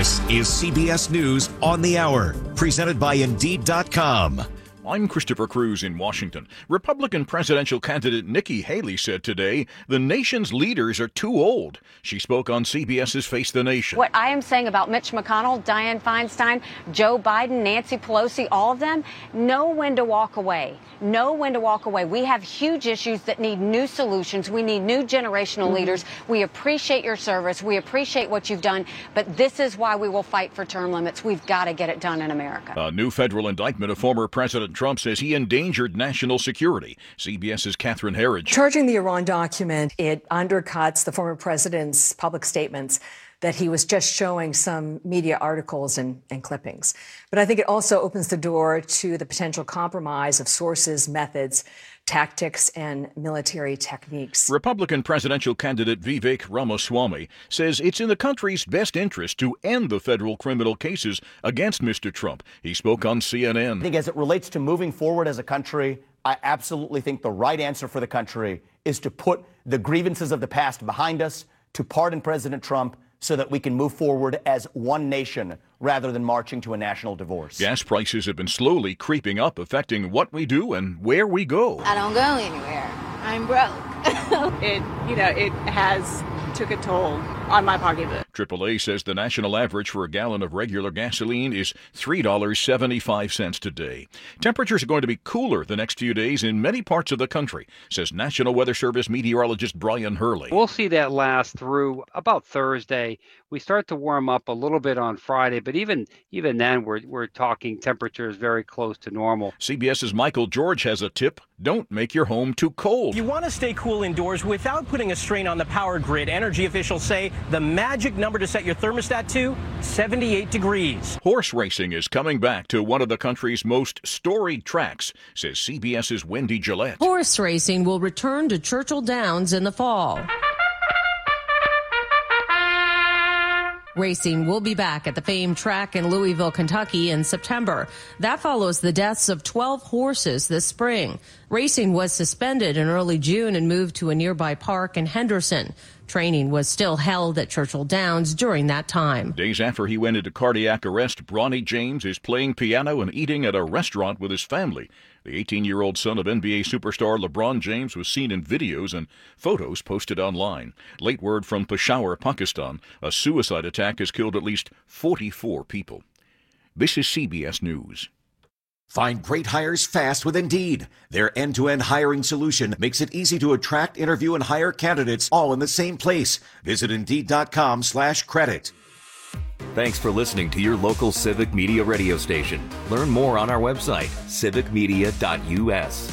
This is CBS News on the Hour, presented by Indeed.com. I'm Christopher Cruz in Washington. Republican presidential candidate Nikki Haley said today the nation's leaders are too old. She spoke on CBS's Face the Nation. What I am saying about Mitch McConnell, Dianne Feinstein, Joe Biden, Nancy Pelosi, all of them, know when to walk away. Know when to walk away. We have huge issues that need new solutions. We need new generational leaders. We appreciate your service. We appreciate what you've done. But this is why we will fight for term limits. We've got to get it done in America. A new federal indictment of former President Trump says he endangered national security. CBS's Catherine Herridge. Charging the Iran document, it undercuts the former president's public statements that he was just showing some media articles and clippings. But I think it also opens the door to the potential compromise of sources, methods, tactics, and military techniques. Republican presidential candidate Vivek Ramaswamy says it's in the country's best interest to end the federal criminal cases against Mr. Trump. He spoke on CNN. I think as it relates to moving forward as a country, I absolutely think the right answer for the country is to put the grievances of the past behind us, to pardon President Trump, so that we can move forward as one nation rather than marching to a national divorce. Gas prices have been slowly creeping up, affecting what we do and where we go. I don't go anywhere. I'm broke. It has took a toll on my pocketbook. AAA says the national average for a gallon of regular gasoline is $3.75 today. Temperatures are going to be cooler the next few days in many parts of the country, says National Weather Service meteorologist Brian Hurley. We'll see that last through about Thursday. We start to warm up a little bit on Friday, but even then we're talking temperatures very close to normal. CBS's Michael George has a tip. Don't make your home too cold. You want to stay cool indoors without putting a strain on the power grid. Energy officials say the magic number to set your thermostat to, 78 degrees. Horse racing is coming back to one of the country's most storied tracks, says CBS's Wendy Gillette. Horse racing will return to Churchill Downs in the fall. Racing will be back at the famed track in Louisville, Kentucky in September. That follows the deaths of 12 horses this spring. Racing was suspended in early June and moved to a nearby park in Henderson. Training was still held at Churchill Downs during that time. Days after he went into cardiac arrest, Bronny James is playing piano and eating at a restaurant with his family. The 18-year-old son of NBA superstar LeBron James was seen in videos and photos posted online. Late word from Peshawar, Pakistan. A suicide attack has killed at least 44 people. This is CBS News. Find great hires fast with Indeed. Their end-to-end hiring solution makes it easy to attract, interview, and hire candidates all in the same place. Visit Indeed.com/credit. Thanks for listening to your local Civic Media radio station. Learn more on our website, civicmedia.us.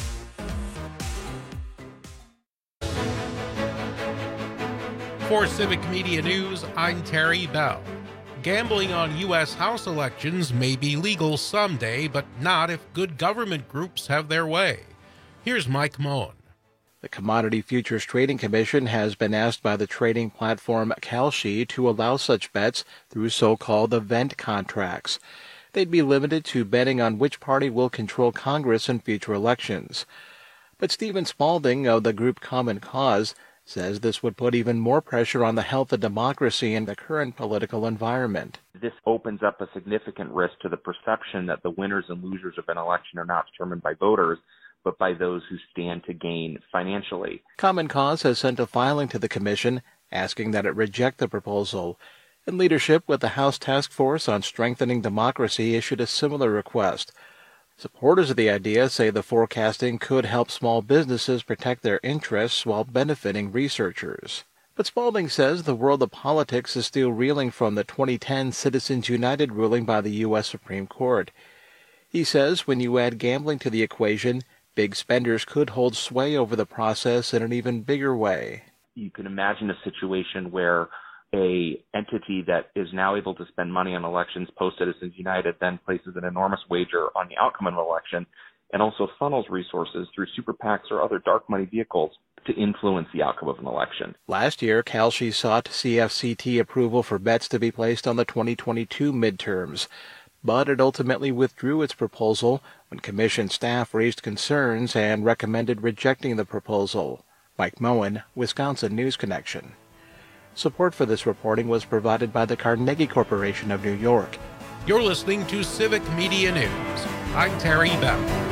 For Civic Media News, I'm Terry Bell. Gambling on U.S. House elections may be legal someday, but not if good government groups have their way. Here's Mike Moen. The Commodity Futures Trading Commission has been asked by the trading platform Kalshi to allow such bets through so-called event contracts. They'd be limited to betting on which party will control Congress in future elections. But Stephen Spalding of the group Common Cause says this would put even more pressure on the health of democracy in the current political environment. This opens up a significant risk to the perception that the winners and losers of an election are not determined by voters, but by those who stand to gain financially. Common Cause has sent a filing to the commission asking that it reject the proposal. And leadership with the House Task Force on Strengthening Democracy issued a similar request. Supporters of the idea say the forecasting could help small businesses protect their interests while benefiting researchers. But Spalding says the world of politics is still reeling from the 2010 Citizens United ruling by the U.S. Supreme Court. He says when you add gambling to the equation, big spenders could hold sway over the process in an even bigger way. You can imagine a situation where a entity that is now able to spend money on elections, post-Citizens United, then places an enormous wager on the outcome of an election and also funnels resources through super PACs or other dark money vehicles to influence the outcome of an election. Last year, Kalshi sought CFCT approval for bets to be placed on the 2022 midterms, but it ultimately withdrew its proposal when commission staff raised concerns and recommended rejecting the proposal. Mike Moen, Wisconsin News Connection. Support for this reporting was provided by the Carnegie Corporation of New York. You're listening to Civic Media News. I'm Terry Bell.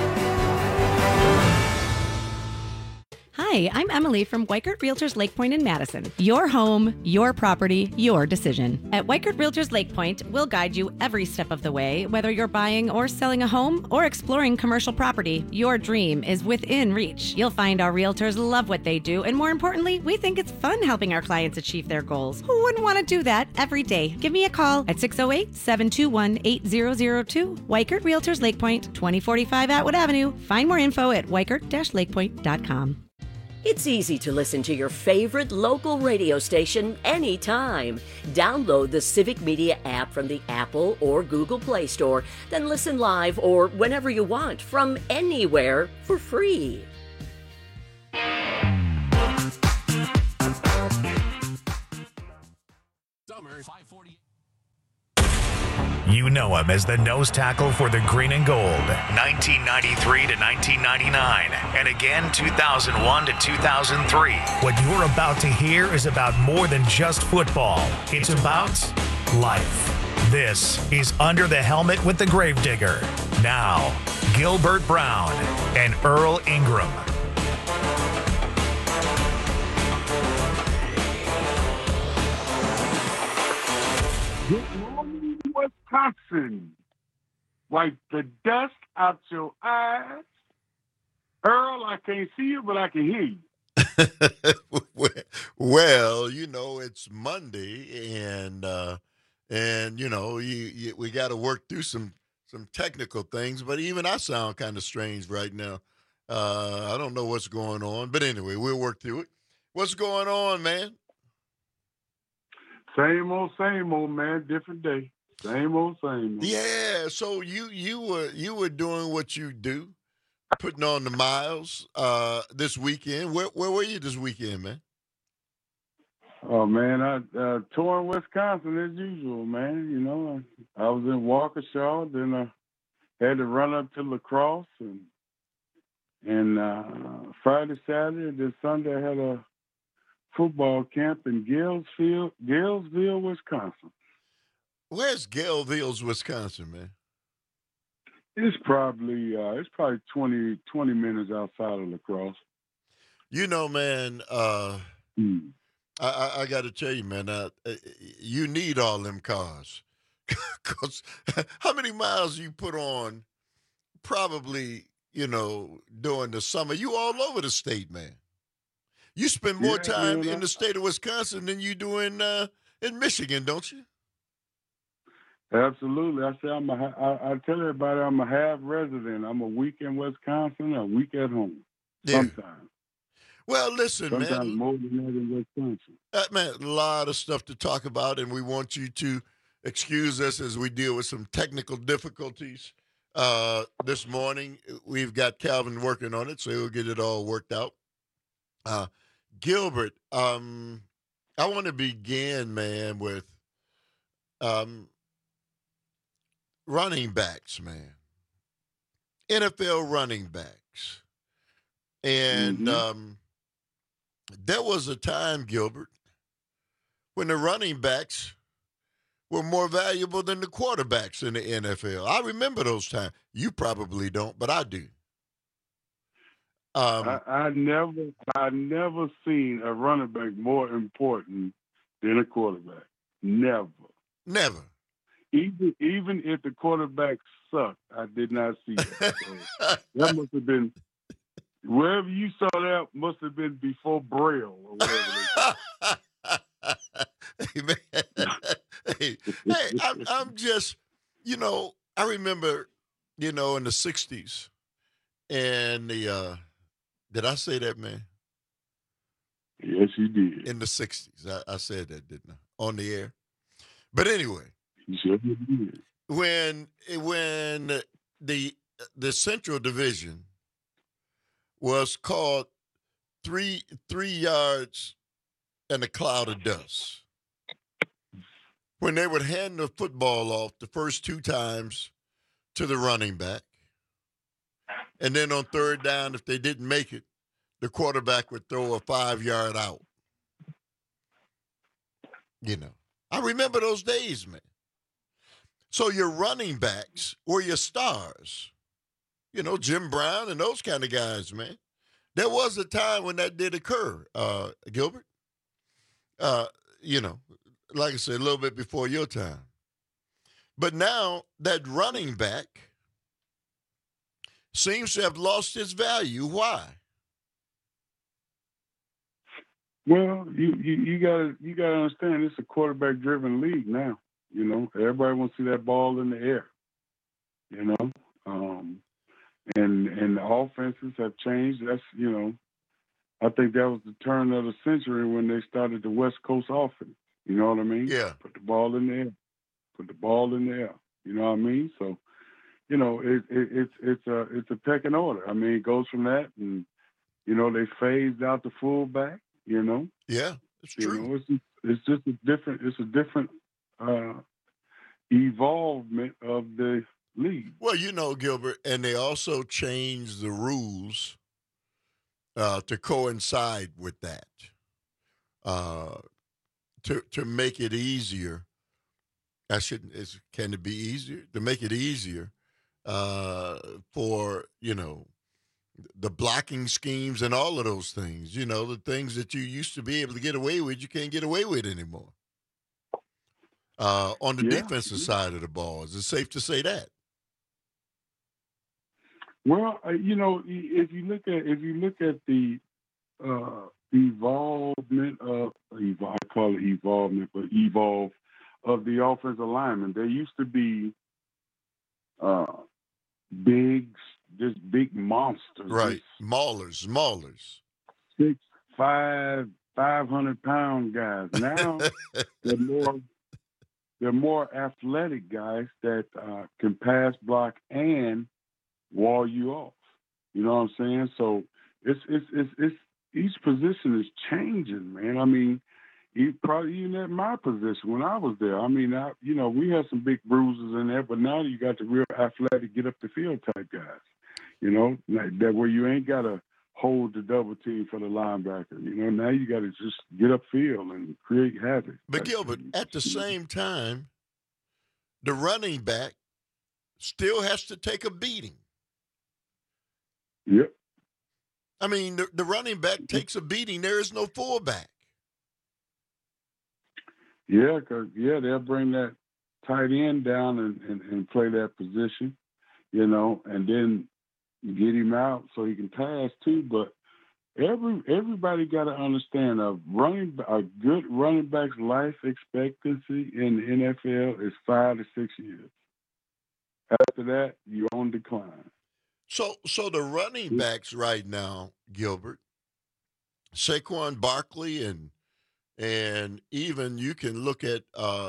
Hi, I'm Emily from Weichert Realtors Lake Point in Madison. Your home, your property, your decision. At Weichert Realtors Lake Point, we'll guide you every step of the way, whether you're buying or selling a home or exploring commercial property. Your dream is within reach. You'll find our realtors love what they do, and more importantly, we think it's fun helping our clients achieve their goals. Who wouldn't want to do that every day? Give me a call at 608-721-8002. Weichert Realtors Lake Point, 2045 Atwood Avenue. Find more info at weichert-lakepoint.com. It's easy to listen to your favorite local radio station anytime. Download the Civic Media app from the Apple or Google Play Store, then listen live or whenever you want from anywhere for free. You know him as the nose tackle for the Green and Gold, 1993 to 1999, and again 2001 to 2003. What you're about to hear is about more than just football. It's about life. This is Under the Helmet with the Gravedigger. Now, Gilbert Brown and Earl Ingram. Wisconsin, wipe the dust out your eyes. Earl, I can't see you, but I can hear you. Well, you know, it's Monday, and you know, we got to work through some technical things. But even I sound kind of strange right now. I don't know what's going on, but anyway, we'll work through it. What's going on, man? Same old, man. Different day. Same old, same old. Yeah. So you were doing what you do, putting on the miles this weekend. Where were you this weekend, man? Oh man, I touring Wisconsin as usual, man. You know, I was in Waukesha, then I had to run up to La Crosse, and Friday, Saturday, then Sunday I had a football camp in Galesville, Wisconsin. Where's Galesville, Wisconsin, man? It's probably 20 minutes outside of La Crosse. You know, man, I got to tell you, man, you need all them cars. Because how many miles you put on probably, you know, during the summer? You all over the state, man. You spend more time in the state of Wisconsin than you do in Michigan, don't you? Absolutely. I say I tell everybody I'm a half resident. I'm a week in Wisconsin, a week at home. Yeah. Sometimes. Well, listen, sometimes man. Sometimes more than that in Wisconsin. Man, a lot of stuff to talk about, and we want you to excuse us as we deal with some technical difficulties this morning. We've got Calvin working on it, so he'll get it all worked out. Gilbert, I want to begin, man, with running backs, man. NFL running backs. And there was a time, Gilbert, when the running backs were more valuable than the quarterbacks in the NFL. I remember those times. You probably don't, but I do. I never seen a running back more important than a quarterback. Never. Even if the quarterback sucked, I did not see that. So that must have been wherever you saw that must have been before Braille or whatever. Hey, I'm just, you know, I remember, you know, in the 60s and the did I say that, man? Yes, you did. In the 60s. I said that, didn't I? On the air. But anyway. You sure did. When the Central Division was called 3 yards and a cloud of dust. When they would hand the football off the first 2 times to the running back, and then on third down, if they didn't make it, the quarterback would throw a 5-yard out. You know, I remember those days, man. So your running backs were your stars. You know, Jim Brown and those kind of guys, man. There was a time when that did occur, Gilbert. You know, like I said, a little bit before your time. But now that running back seems to have lost its value. Why? Well, you gotta understand it's a quarterback driven league now. You know, everybody wants to see that ball in the air. You know, and the offenses have changed. That's, you know, I think that was the turn of the century when they started the West Coast offense. You know what I mean? Yeah. Put the ball in the air. Put the ball in the air. You know what I mean? So, you know, it's a pecking order. I mean, it goes from that, and you know, they phased out the fullback. You know? Yeah, it's true. You know, it's just a different evolvement of the league. Well, you know, Gilbert, and they also changed the rules to coincide with that, to make it easier. Can it be easier? To make it easier for, you know, the blocking schemes and all of those things. You know, the things that you used to be able to get away with, you can't get away with anymore. On the defensive side of the ball, is it safe to say that? Well, you know, if you look at the evolvement of I call it evolvement, but evolve of the offensive linemen, there used to be big monsters, right? Maulers, 6'5", 500-pound guys. Now they're more athletic guys that can pass, block, and wall you off. You know what I'm saying? So it's each position is changing, man. I mean, probably even at my position when I was there. I mean, you know, we had some big bruises in there, but now you got the real athletic, get up the field type guys. You know, that where you ain't got to hold the double team for the linebacker. You know, now you got to just get up field and create havoc. But Gilbert, at the same time, the running back still has to take a beating. Yep. I mean, the running back takes a beating. There is no fullback. Yeah, because they'll bring that tight end down and play that position, you know, and then get him out so he can pass too. But everybody got to understand a good running back's life expectancy in the NFL is 5 to 6 years. After that, you're on decline. So the running backs right now, Gilbert, Saquon Barkley and even you can look at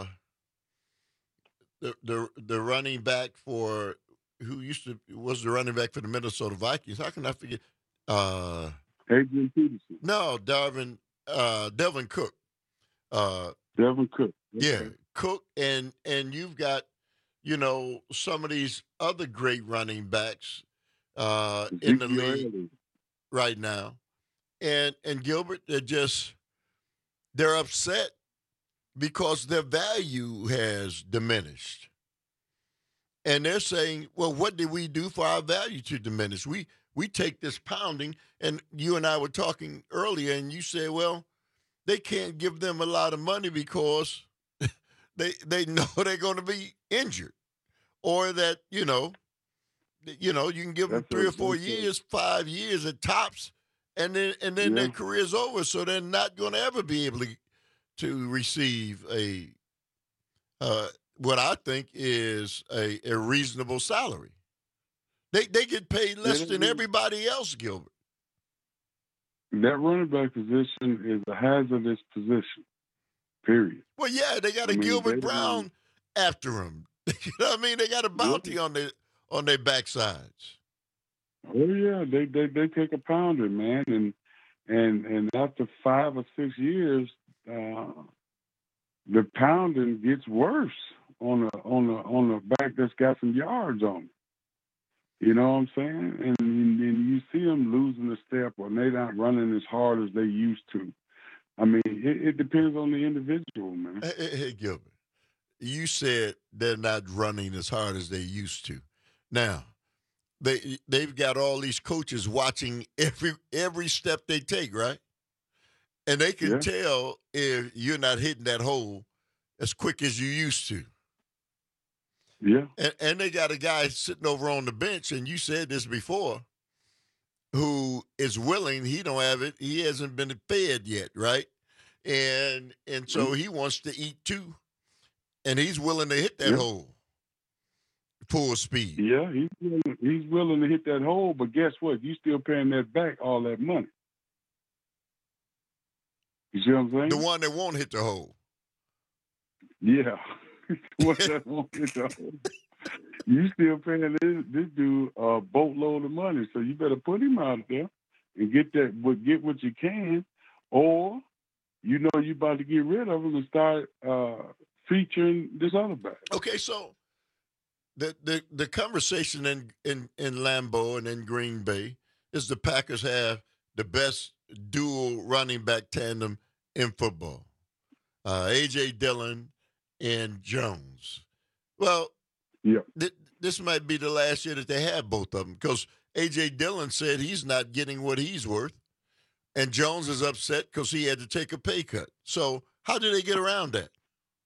the running back for who was the running back for the Minnesota Vikings. How can I forget? Adrian Peterson. No, Devin Cook. Devin Cook. Okay. Yeah, Cook, and you've got, you know, some of these other great running backs in the league right now, and Gilbert, they're upset because their value has diminished. And they're saying, well, what did we do for our value to diminish? We take this pounding, and you and I were talking earlier, and you said, well, they can't give them a lot of money because they know they're going to be injured, or that, you you can give them 3 or 4 years, 5 years at tops, and then their career's over, so they're not going to ever be able to receive what I think is a reasonable salary. They get paid less than everybody else, Gilbert. That running back position is a hazardous position, period. Well, yeah, they got Gilbert Brown after him. You know what I mean? They got a bounty on their backsides. Oh yeah, they take a pounding, man, and after 5 or 6 years, the pounding gets worse on a back that's got some yards on it. You know what I'm saying? And you see them losing the step, or they not running as hard as they used to. I mean, it depends on the individual, man. Hey, Gilbert, you said they're not running as hard as they used to. Now, they've got all these coaches watching every step they take, right? And they can tell if you're not hitting that hole as quick as you used to. Yeah. And they got a guy sitting over on the bench, and you said this before, who is willing. He don't have it. He hasn't been fed yet, right? And so he wants to eat too. And he's willing to hit that hole full speed. Yeah, he's willing to hit that hole, but guess what? You still paying that back all that money. You see what I'm saying? The one that won't hit the hole. Yeah. The one that won't hit the hole. You still paying this dude a boatload of money, so you better put him out there and get what you can, or you know you about to get rid of him and start featuring this other back. Okay, so the conversation in Lambeau and in Green Bay is the Packers have the best dual running back tandem in football. A.J. Dillon and Jones. Well, this might be the last year that they have both of them, because A.J. Dillon said he's not getting what he's worth, and Jones is upset because he had to take a pay cut. So how do they get around that?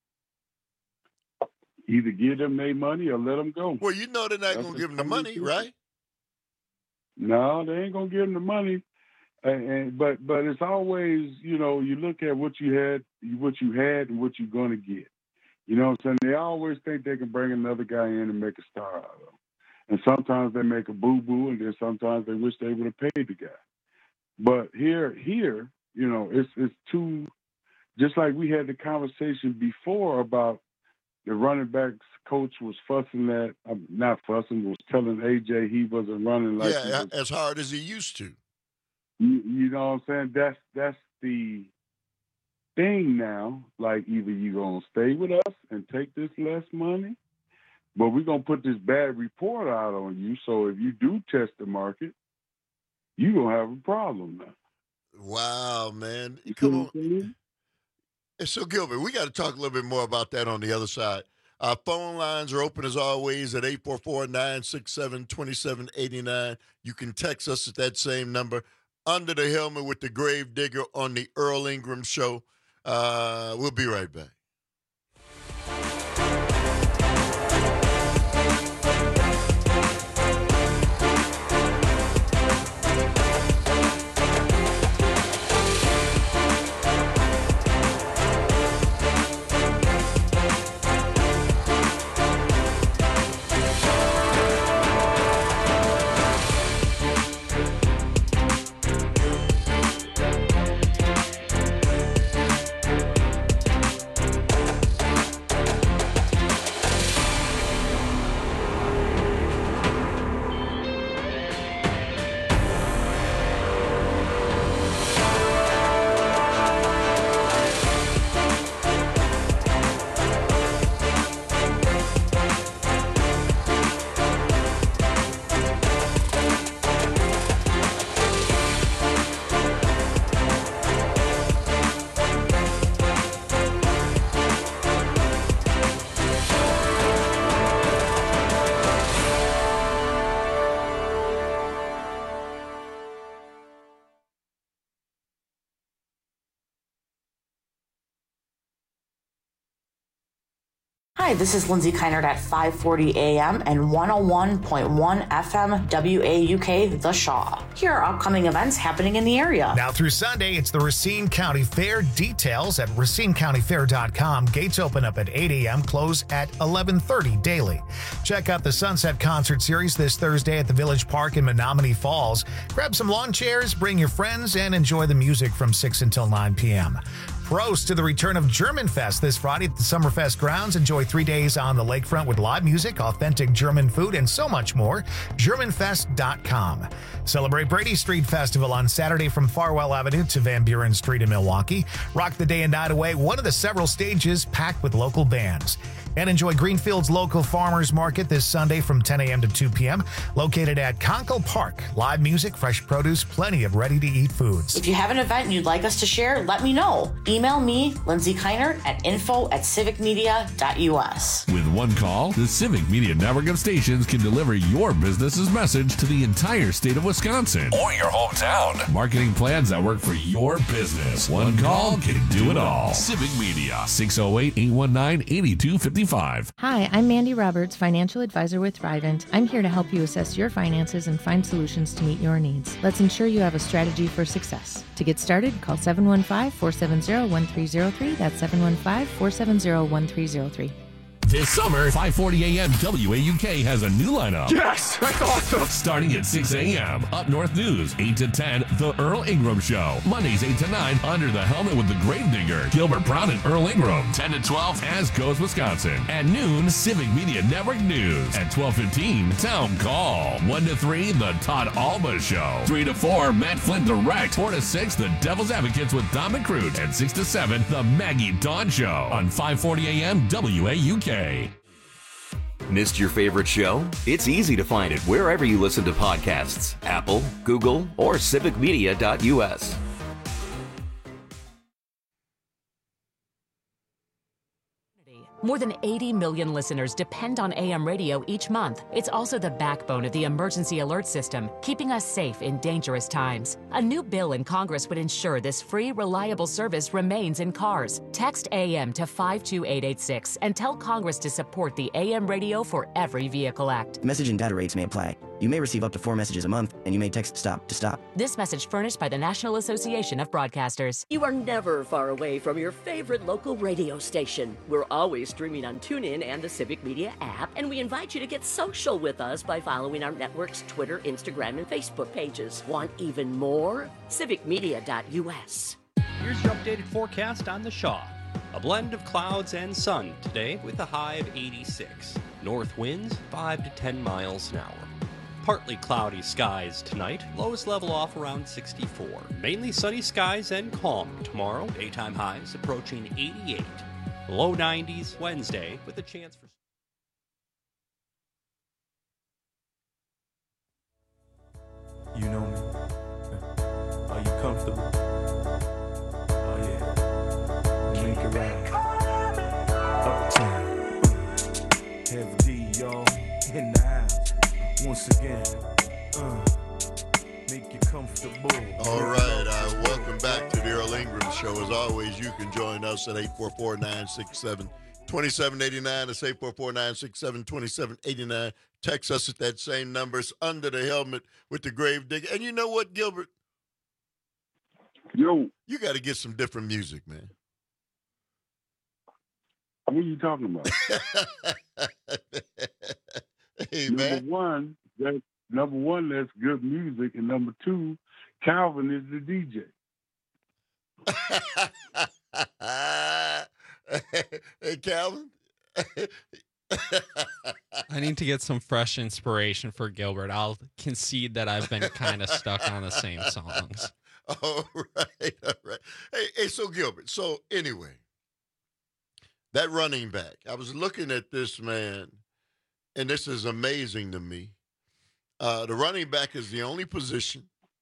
Either give them their money or let them go. Well, you know they're not going to give them the money, right? No, they ain't going to give them the money. But it's always, you know, you look at what you had and what you're going to get. You know what I'm saying? They always think they can bring another guy in and make a star out of him. And sometimes they make a boo-boo, and then sometimes they wish they would have paid the guy. But here, you know, it's too, just like we had the conversation before about the running backs coach was was telling AJ he wasn't running like as hard as he used to. You know what I'm saying? That's the thing now. Like, either you're going to stay with us and take this less money, but we're going to put this bad report out on you. So if you do test the market, you're going to have a problem now. Wow, man. Come on. So, Gilbert, we got to talk a little bit more about that on the other side. Our phone lines are open, as always, at 844-967-2789. You can text us at that same number. Under the Helmet with the Grave Digger on the Earl Ingram Show. We'll be right back. Hi, this is Lindsay Keinert at 540 AM and 101.1 FM WAUK The Shaw. Here are upcoming events happening in the area. Now through Sunday, it's the Racine County Fair. Details at racinecountyfair.com. Gates open up at 8 a.m., close at 11:30 daily. Check out the Sunset Concert Series this Thursday at the Village Park in Menominee Falls. Grab some lawn chairs, bring your friends, and enjoy the music from 6 until 9 p.m. Pros to the return of German Fest this Friday at the Summerfest grounds. Enjoy 3 days on the lakefront with live music, authentic German food, and so much more. GermanFest.com. Celebrate Brady Street Festival on Saturday from Farwell Avenue to Van Buren Street in Milwaukee. Rock the day and night away, one of the several stages packed with local bands. And enjoy Greenfield's local farmers market this Sunday from 10 a.m. to 2 p.m. Located at Conkle Park. Live music, fresh produce, plenty of ready-to-eat foods. If you have an event you'd like us to share, let me know. Email me, Lindsay Keinert, at info@civicmedia.us. With one call, the Civic Media Network of stations can deliver your business's message to the entire state of Wisconsin or your hometown. Marketing plans that work for your business. One call can do it all. Civic Media, 608-819-8255. Hi, I'm Mandy Roberts, financial advisor with Thrivent. I'm here to help you assess your finances and find solutions to meet your needs. Let's ensure you have a strategy for success. To get started, call 715-470-1303. That's 715-470-1303. This summer, 540 AM WAUK has a new lineup. Yes, that's awesome. Starting at 6 a.m. Up North News, 8 to 10, The Earl Ingram Show. Mondays, 8 to 9, Under the Helmet with the Gravedigger, Gilbert Brown and Earl Ingram. 10 to 12, As Goes Wisconsin. At noon, Civic Media Network News. At 12:15, Town Call. 1 to 3, The Todd Alba Show. 3 to 4, Matt Flynn Direct. 4 to 6, The Devil's Advocates with Don McCroot. And 6 to 7, The Maggie Dawn Show. On 540 AM WAUK. Missed your favorite show? It's easy to find it wherever you listen to podcasts. Apple, Google, or civicmedia.us. More than 80 million listeners depend on AM radio each month. It's also the backbone of the emergency alert system, keeping us safe in dangerous times. A new bill in Congress would ensure this free, reliable service remains in cars. Text AM to 52886 and tell Congress to support the AM Radio for Every Vehicle Act. Message and data rates may apply. You may receive up to 4 messages a month, and you may text STOP to stop. This message furnished by the National Association of Broadcasters. You are never far away from your favorite local radio station. We're always streaming on TuneIn and the Civic Media app, and we invite you to get social with us by following our network's Twitter, Instagram, and Facebook pages. Want even more? civicmedia.us. Here's your updated forecast on the Shaw. A blend of clouds and sun today with a high of 86. North winds 5 to 10 miles an hour. Partly cloudy skies tonight, lows level off around 64. Mainly sunny skies and calm tomorrow, daytime highs approaching 88. Low 90s Wednesday with a chance for... You know me. Are you comfortable? Oh yeah. Make it right. Uptown. Heavy D, y'all. In the house. Once again, make you comfortable. All right, welcome back to the Earl Ingram Show. As always, you can join us at 844-967-2789. That's 844-967-2789. Text us at that same number. It's Under the Helmet with the Gravedigger. And you know what, Gilbert? Yo. You got to get some different music, man. What are you talking about? Hey, number one, that's good music, and number two, Calvin is the DJ. Hey, Calvin. I need to get some fresh inspiration for Gilbert. I'll concede that I've been kind of stuck on the same songs. All right. Hey, so Gilbert, so anyway, that running back, I was looking at this man, and this is amazing to me. The running back is the only position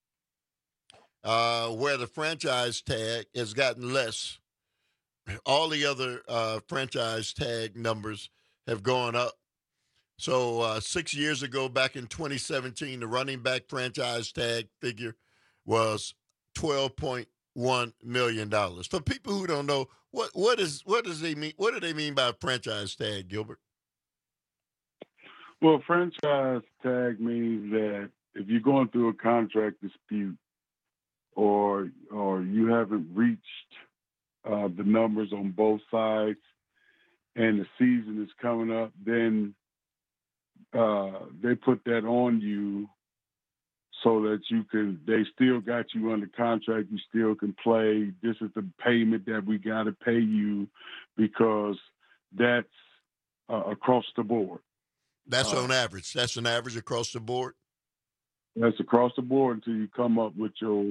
where the franchise tag has gotten less. All the other franchise tag numbers have gone up. So 6 years ago, back in 2017, the running back franchise tag figure was $12.1 million. For people who don't know, what does they mean? What do they mean by a franchise tag, Gilbert? Well, franchise tag means that if you're going through a contract dispute or you haven't reached the numbers on both sides and the season is coming up, then they put that on you so that they still got you under contract, you still can play. This is the payment that we got to pay you because that's across the board. That's on average. That's an average across the board? That's across the board until you come up with your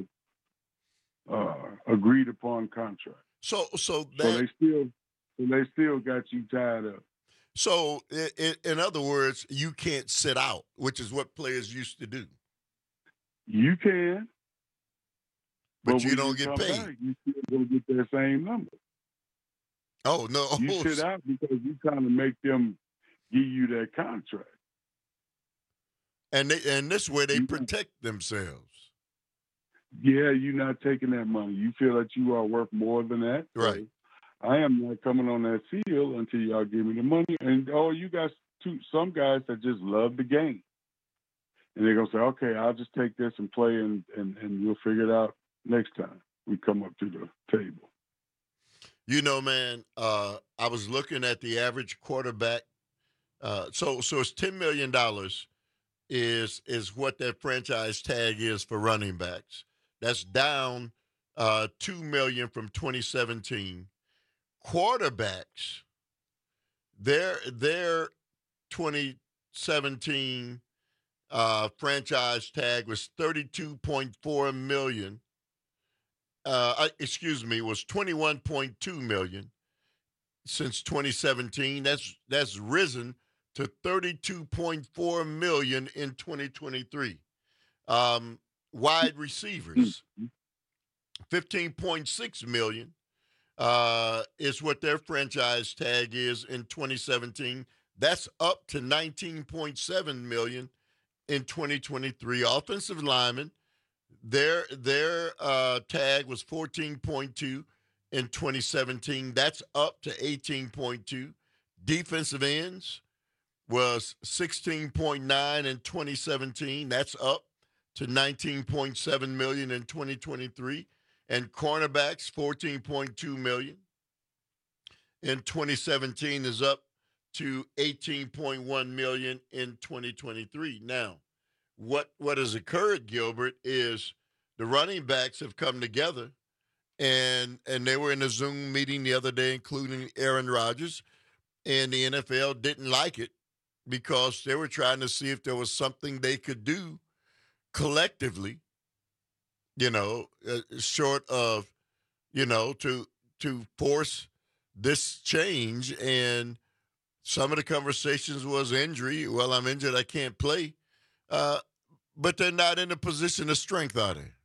agreed upon contract. So they still got you tied up. So, in other words, you can't sit out, which is what players used to do. You can. But you don't get paid. Back, you still going to get that same number. Oh, no. You sit out because you kind of make them give you that contract. And this way they protect themselves. Yeah, you're not taking that money. You feel that you are worth more than that. Right. So I am not coming on that field until y'all give me the money. And, you guys, some guys that just love the game. And they're going to say, okay, I'll just take this and play, and we'll figure it out next time we come up to the table. You know, man, I was looking at the average quarterback. So it's $10 million is what that franchise tag is for running backs. That's down $2 million from 2017. Quarterbacks, their 2017 franchise tag was $32.4 million. Was $21.2 million since 2017. That's risen to $32.4 million in 2023. Wide receivers, $15.6 million is what their franchise tag is in 2017. That's up to $19.7 million in 2023. Offensive linemen, their tag was 14.2 in 2017. That's up to 18.2. Defensive ends was 16.9 in 2017. That's up to 19.7 million in 2023. And cornerbacks, 14.2 million in 2017 is up to 18.1 million in 2023. Now, what has occurred, Gilbert, is the running backs have come together, and they were in a Zoom meeting the other day, including Aaron Rodgers, and the NFL didn't like it because they were trying to see if there was something they could do collectively, short of, to force this change. And some of the conversations was injury. Well, I'm injured, I can't play. But they're not in a position of strength, are they?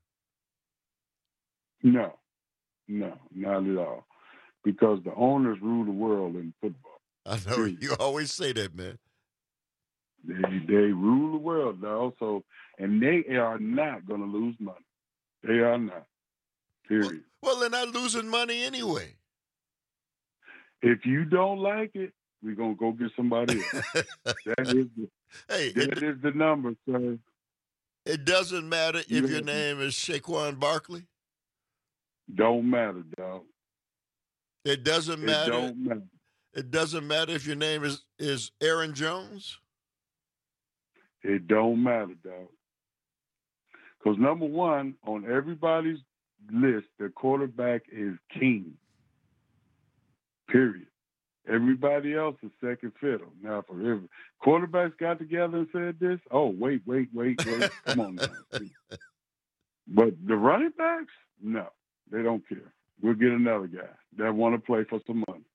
No, not at all. Because the owners rule the world in football. I know you always say that, man. They rule the world now, and they are not going to lose money. They are not. Period. Well, they're not losing money anyway. If you don't like it, we're going to go get somebody else. That is the number, sir. It doesn't matter if your name is Saquon Barkley. Don't matter, dog. It doesn't matter. It don't matter. It doesn't matter if your name is Aaron Jones. It don't matter, dog. Because number one, on everybody's list, the quarterback is king. Period. Everybody else is second fiddle. Now, if quarterbacks got together and said this, wait. Come on now. But the running backs, no, they don't care. We'll get another guy that want to play for some money.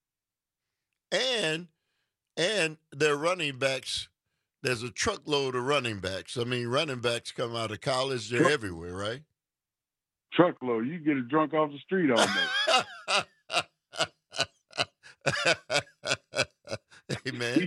And their running backs, there's a truckload of running backs. I mean, running backs come out of college, they're everywhere, right? Truckload. You get a drunk off the street almost. Hey, man.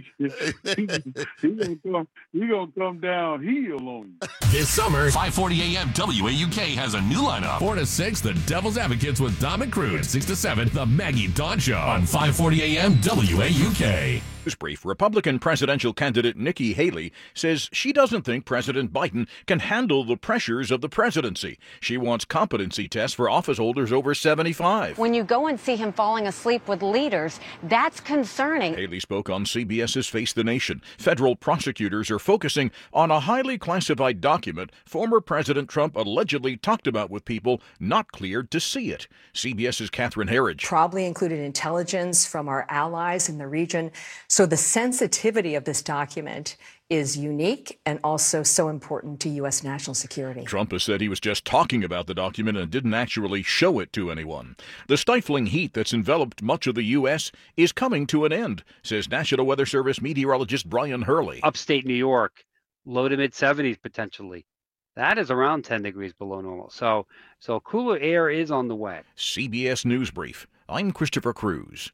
He gonna come downhill on you. This summer, 540 AM WAUK has a new lineup. 4 to 6, the Devil's Advocates with Dom and Cruz. 6 to 7, the Maggie Dawn Show on 540 AM WAUK. News brief. Republican presidential candidate Nikki Haley says she doesn't think President Biden can handle the pressures of the presidency. She wants competency tests for office holders over 75. When you go and see him falling asleep with leaders, that's concerning. Haley spoke on CBS's Face the Nation. Federal prosecutors are focusing on a highly classified document former President Trump allegedly talked about with people not cleared to see it. CBS's Catherine Herridge. Probably included intelligence from our allies in the region. So the sensitivity of this document is unique and also so important to U.S. national security. Trump has said he was just talking about the document and didn't actually show it to anyone. The stifling heat that's enveloped much of the U.S. is coming to an end, says National Weather Service meteorologist Brian Hurley. Upstate New York, low to mid-70s potentially. That is around 10 degrees below normal. So cooler air is on the way. CBS News Brief. I'm Christopher Cruz.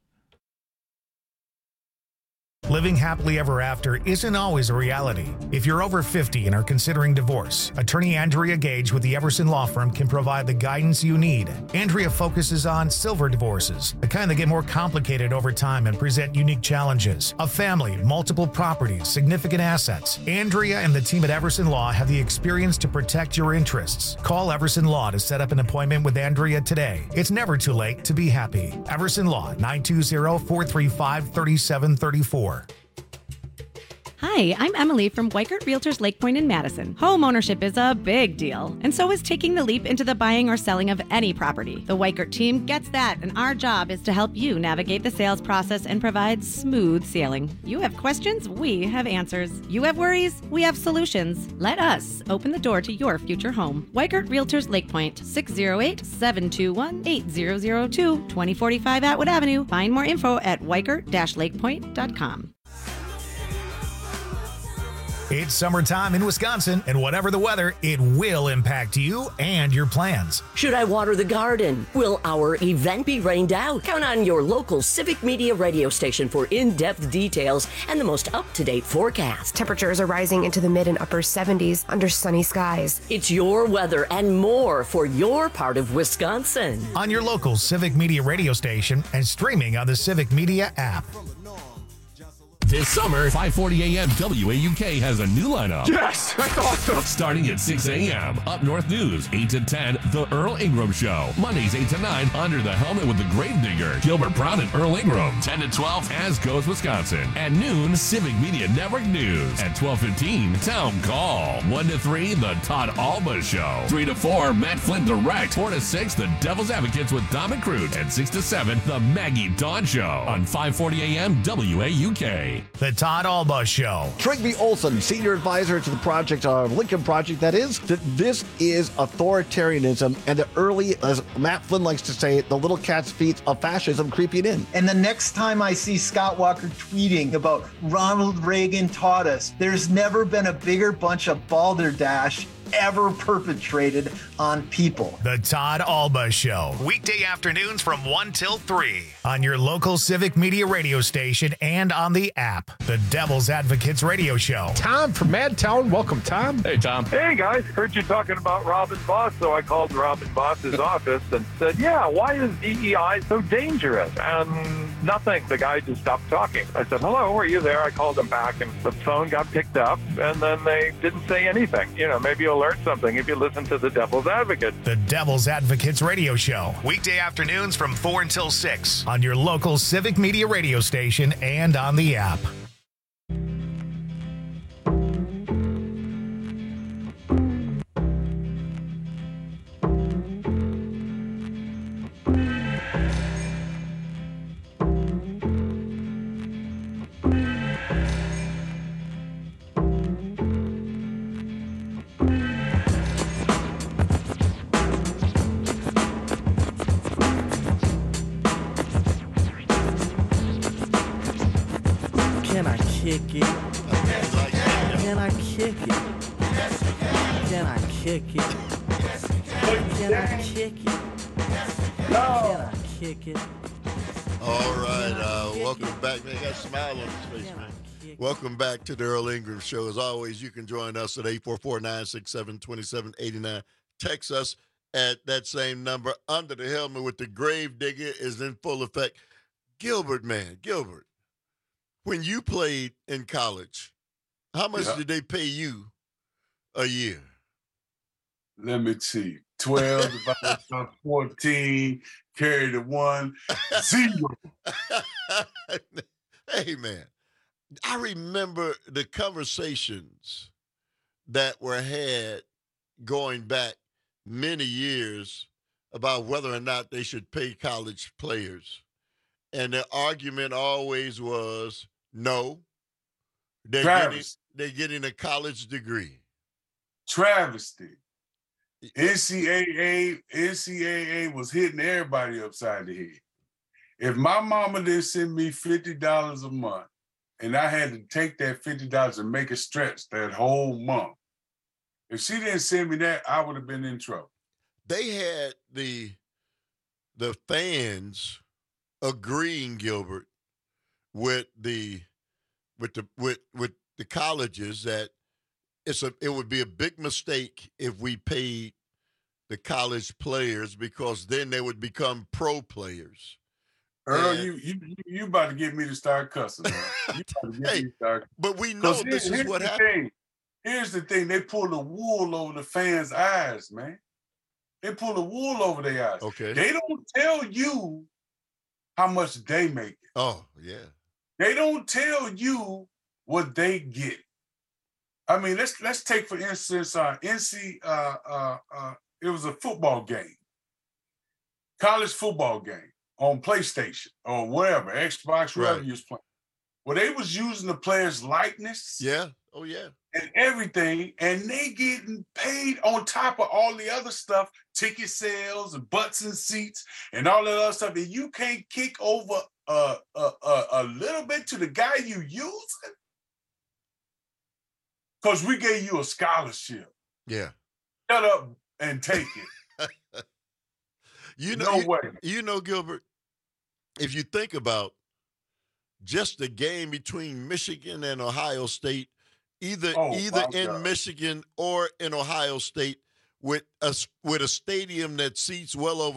Living happily ever after isn't always a reality. If you're over 50 and are considering divorce, attorney Andrea Gage with the Everson Law Firm can provide the guidance you need. Andrea focuses on silver divorces, the kind that get more complicated over time and present unique challenges. A family, multiple properties, significant assets. Andrea and the team at Everson Law have the experience to protect your interests. Call Everson Law to set up an appointment with Andrea today. It's never too late to be happy. Everson Law, 920-435-3734. Hi, I'm Emily from Weikert Realtors Lake Point in Madison. Home ownership is a big deal, and so is taking the leap into the buying or selling of any property. The Weikert team gets that, and our job is to help you navigate the sales process and provide smooth sailing. You have questions, we have answers. You have worries, we have solutions. Let us open the door to your future home. Weikert Realtors Lake Point, 608-721-8002, 2045 Atwood Avenue. Find more info at weikert-lakepoint.com. It's summertime in Wisconsin, and whatever the weather, it will impact you and your plans. Should I water the garden? Will our event be rained out? Count on your local Civic Media radio station for in-depth details and the most up-to-date forecast. Temperatures are rising into the mid and upper 70s under sunny skies. It's your weather and more for your part of Wisconsin. On your local Civic Media radio station and streaming on the Civic Media app. This summer, 540 AM WAUK has a new lineup. Yes, that's awesome. Starting at 6 a.m. Up North News, 8 to 10, The Earl Ingram Show. Mondays, 8 to 9, Under the Helmet with the Gravedigger, Gilbert Brown and Earl Ingram. 10 to 12, As Goes Wisconsin. At noon, Civic Media Network News. At 12:15, Town Call. 1 to 3, The Todd Alba Show. 3 to 4, Matt Flynn Direct. 4 to 6, The Devil's Advocates with Dom and Crute. And 6 to 7, The Maggie Dawn Show. On 540 AM WAUK. The Todd Alba Show. Trigby Olson, senior advisor to the project, Lincoln Project, that is, that this is authoritarianism and the early, as Matt Flynn likes to say, the little cat's feet of fascism creeping in. And the next time I see Scott Walker tweeting about Ronald Reagan taught us, there's never been a bigger bunch of balderdash ever perpetrated on people. The Todd Alba Show. Weekday afternoons from 1 till 3 on your local Civic Media radio station and on the app. The Devil's Advocates radio show. Tom from Madtown. Welcome, Tom. Hey, Tom. Hey, guys. Heard you talking about Robin Voss, so I called Robin Voss's office and said, yeah, why is DEI so dangerous? And nothing. The guy just stopped talking. I said, hello, are you there? I called him back, and the phone got picked up, and then they didn't say anything. You know, maybe you'll learn something if you listen to the Devil's Advocate. The Devil's Advocates radio show. Weekday afternoons from 4 until 6 on your local Civic Media radio station and on the app. Can I kick it? Can I kick it? Can I kick it? Can I kick it? Can I kick it? All right, welcome back. Man, I got a smile on his face, man. Welcome back to the Earl Ingram Show. As always, you can join us at 844-967-2789. Text us at that same number. Under the Helmet with the Gravedigger is in full effect. Gilbert, man, Gilbert. When you played in college, how much did they pay you a year? Let me see. 12 divided by 14, carry the 1, 0. Hey, man, I remember the conversations that were had going back many years about whether or not they should pay college players. And the argument always was, no, they're they're getting a college degree. Travesty. NCAA was hitting everybody upside the head. If my mama didn't send me $50 a month, and I had to take that $50 and make it stretch that whole month, if she didn't send me that, I would have been in trouble. They had the fans agreeing, Gilbert, with the colleges that it would be a big mistake if we paid the college players, because then they would become pro players. Earl, you about to get me to start cussing. But we know this is what happened. Here's the thing: they pull the wool over the fans' eyes, man. They pull the wool over their eyes. Okay. They don't tell you how much they make. Oh yeah. They don't tell you what they get. I mean, let's take for instance, it was a football game, college football game on PlayStation or whatever, Xbox, wherever you was playing. Well, they was using the players' likeness. Yeah. Oh yeah. And everything, and they getting paid on top of all the other stuff, ticket sales and butts and seats and all that other stuff. And you can't kick over a little bit to the guy you using? Because we gave you a scholarship. Yeah. Shut up and take it. No way. You know, Gilbert, if you think about just the game between Michigan and Ohio State, either in Michigan or in Ohio State, with a stadium that seats well over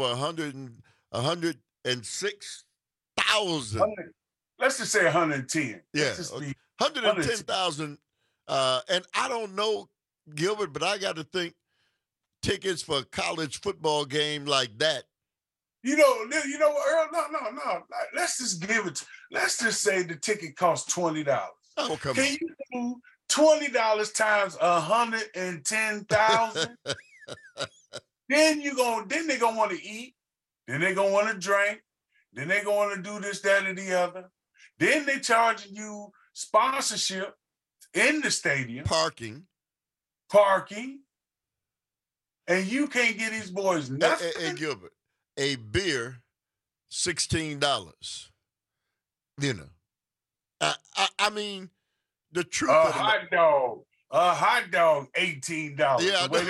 106,000. Let's just say 110. Yeah, 110,000. And I don't know, Gilbert, but I got to think tickets for a college football game like that. You know, Earl, no. Let's just let's just say the ticket costs $20. Oh, come on. Can you do $20 times 110,000? Then they're gonna want to eat, then they're gonna want to drink, then they're gonna want to do this, that, or the other. Then they charging you sponsorship in the stadium. Parking. And you can't get these boys nothing. Hey, Gilbert, a beer, $16. You know. I mean, the truth a of the hot dog, $18. Yeah, the way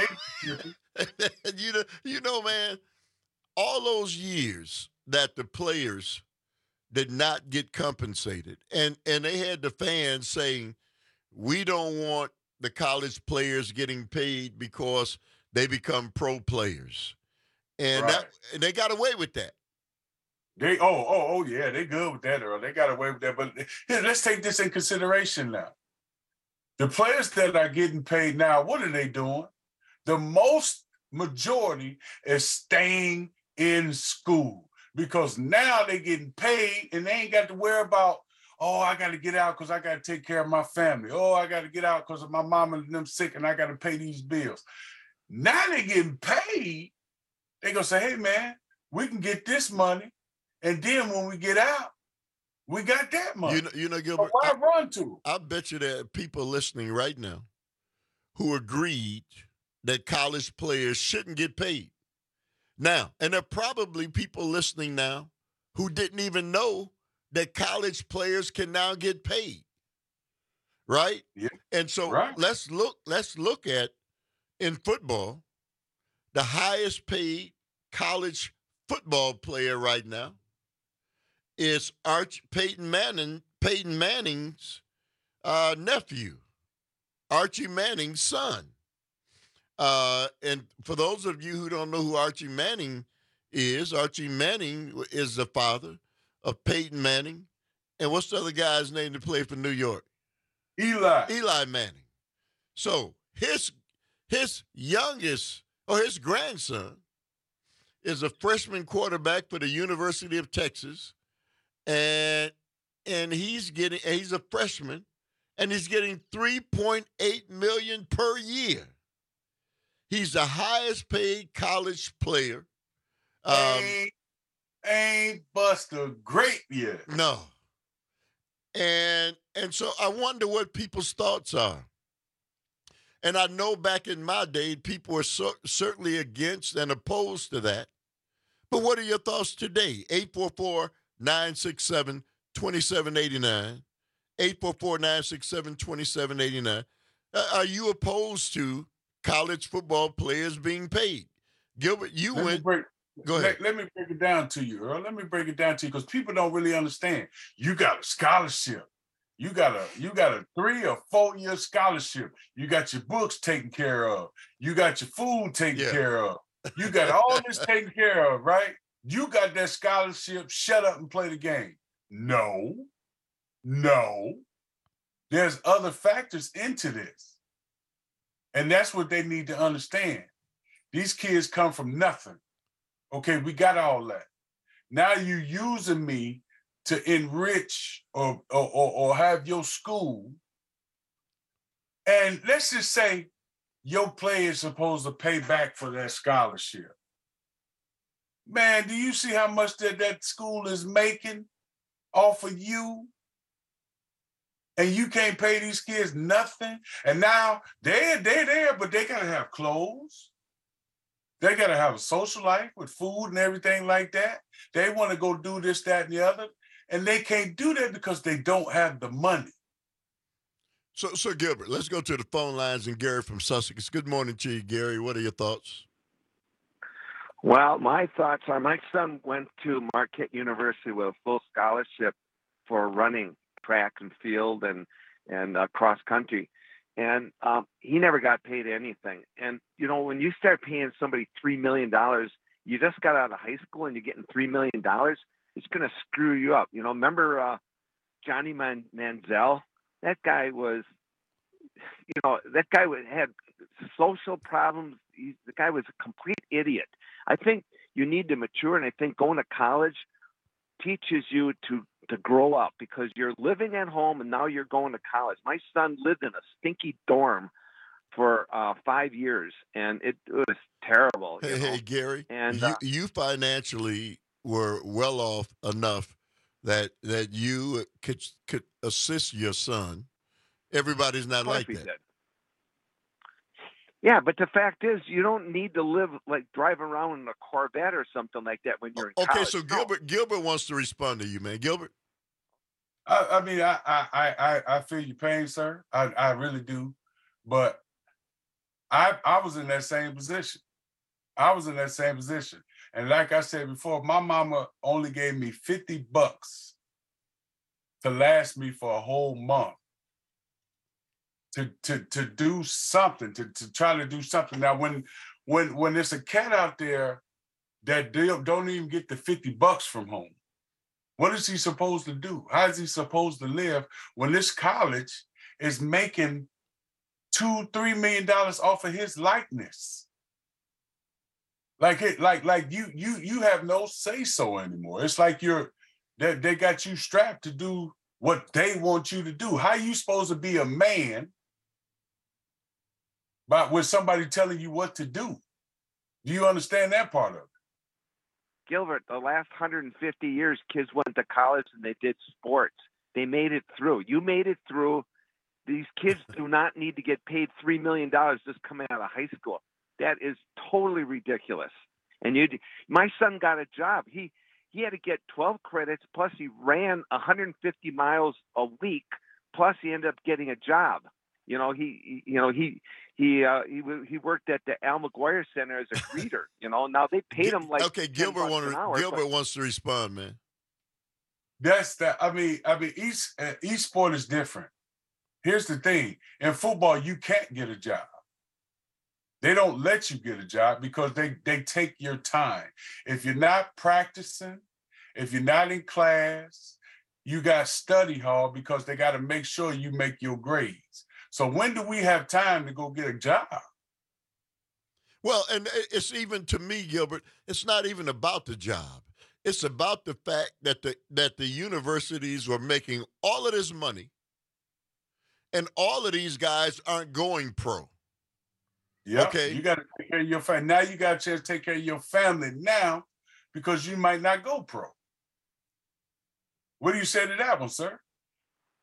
you know, man, all those years that the players did not get compensated, and they had the fans saying, we don't want the college players getting paid because they become pro players. And and they got away with that. Yeah, they good with that, Earl. They got away with that. But here, let's take this in consideration now. The players that are getting paid now, what are they doing? The majority is staying in school, because now they're getting paid and they ain't got to worry about, oh, I got to get out because I got to take care of my family. Oh, I got to get out because my mom and them sick and I got to pay these bills. Now they're getting paid. They're going to say, hey, man, we can get this money. And then when we get out, we got that money. You know, Gilbert, so why run to? I bet you there are people listening right now who agreed that college players shouldn't get paid. Now, and there are probably people listening now who didn't even know that college players can now get paid. Right? Yeah. And so let's look at, in football, the highest paid college football player right now is Peyton Manning's nephew, Archie Manning's son. And for those of you who don't know who Archie Manning is the father of Peyton Manning. And what's the other guy's name to play for New York? Eli Manning. So his grandson is a freshman quarterback for the University of Texas, and he's a freshman, and he's getting $3.8 million per year. He's the highest paid college player. Ain't bust a grape yet. No. And so I wonder what people's thoughts are. And I know back in my day, people were certainly against and opposed to that. But what are your thoughts today? 844-967-2789. 844-967-2789. Are you opposed to college football players being paid? Gilbert, go ahead. Let me break it down to you, Earl. Let me break it down to you because people don't really understand. You got a scholarship. You got a 3 or 4 year scholarship. You got your books taken care of. You got your food taken care of. You got all this taken care of, right? You got that scholarship. Shut up and play the game. No. There's other factors into this. And that's what they need to understand. These kids come from nothing. Okay, we got all that. Now you using me to enrich or have your school. And let's just say your player is supposed to pay back for that scholarship. Man, do you see how much that school is making off of you? And you can't pay these kids nothing. And now they're there, but they gotta have clothes. They gotta have a social life with food and everything like that. They want to go do this, that, and the other. And they can't do that because they don't have the money. So Gilbert, let's go to the phone lines and Gary from Sussex. Good morning to you, Gary. What are your thoughts? Well, my thoughts are my son went to Marquette University with a full scholarship for running track and field and cross country. And he never got paid anything. And, you know, when you start paying somebody $3 million, you just got out of high school and you're getting $3 million, it's going to screw you up. You know, remember Johnny Manziel? That guy was, had social problems. The guy was a complete idiot. I think you need to mature, and I think going to college teaches you to grow up because you're living at home and now you're going to college. My son lived in a stinky dorm for 5 years, and it was terrible. Hey, Gary, and you financially were well off enough that you could assist your son. Everybody's not like that. Did. Yeah, but the fact is, you don't need to drive around in a Corvette or something like that when you're in college. Okay, so Gilbert wants to respond to you, man. Gilbert. I mean, I feel your pain, sir. I really do. But I was in that same position. And like I said before, my mama only gave me $50 to last me for a whole month to do something, to try to do something. Now, when there's a cat out there that don't even get the $50 from home, what is he supposed to do? How is he supposed to live when this college is making $2-3 million off of his likeness? Like you have no say so anymore. It's like they got you strapped to do what they want you to do. How are you supposed to be a man with somebody telling you what to do? Do you understand that part of it? Gilbert, the last 150 years, kids went to college and they did sports. They made it through. You made it through. These kids do not need to get paid $3 million just coming out of high school. That is totally ridiculous. And my son got a job. He had to get 12 credits, plus he ran 150 miles a week, plus he ended up getting a job. You know, he worked at the Al McGuire Center as a greeter. You know, now they paid him like Gilbert wants to respond, man. That's that. I mean, each sport is different. Here's the thing: in football, you can't get a job. They don't let you get a job because they take your time. If you're not practicing, if you're not in class, you got study hall because they got to make sure you make your grades. So when do we have time to go get a job? Well, and it's even, to me, Gilbert, it's not even about the job. It's about the fact that the universities were making all of this money, and all of these guys aren't going pro. Yeah, okay. You got to take care of your family. Now you got a chance to take care of your family now because you might not go pro. What do you say to that one, sir?